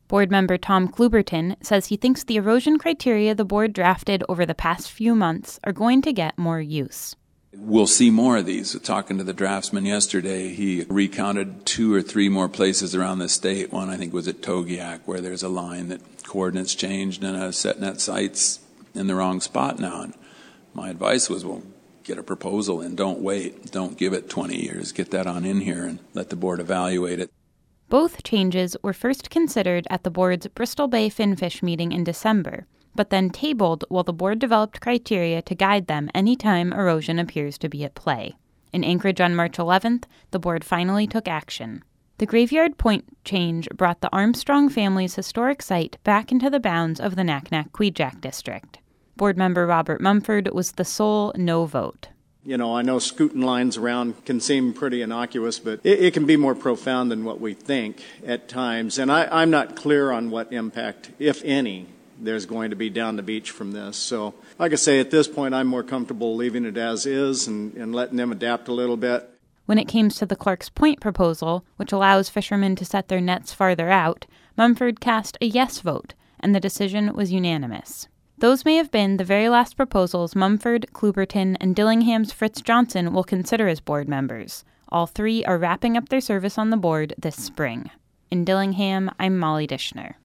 Board member Tom Kluberton says he thinks the erosion criteria the board drafted over the past few months are going to get more use. We'll see more of these. Talking to the draftsman yesterday, he recounted 2 or 3 more places around the state. One, I think, was at Togiak, where there's a line that coordinates changed and a set net site's in the wrong spot now. And my advice was, well, get a proposal in. Don't wait. Don't give it 20 years. Get that on in here and let the board evaluate it. Both changes were first considered at the board's Bristol Bay Finfish meeting in December, but then tabled while the board developed criteria to guide them anytime erosion appears to be at play. In Anchorage on March 11th, the board finally took action. The Graveyard Point change brought the Armstrong family's historic site back into the bounds of the Naknek-Kvichak district. Board member Robert Mumford was the sole no vote. I know scooting lines around can seem pretty innocuous, but it can be more profound than what we think at times. And I'm not clear on what impact, if any, there's going to be down the beach from this. So, like I say, at this point, I'm more comfortable leaving it as is and letting them adapt a little bit. When it came to the Clark's Point proposal, which allows fishermen to set their nets farther out, Mumford cast a yes vote, and the decision was unanimous. Those may have been the very last proposals Mumford, Kluberton, and Dillingham's Fritz Johnson will consider as board members. All 3 are wrapping up their service on the board this spring. In Dillingham, I'm Molly Dishner.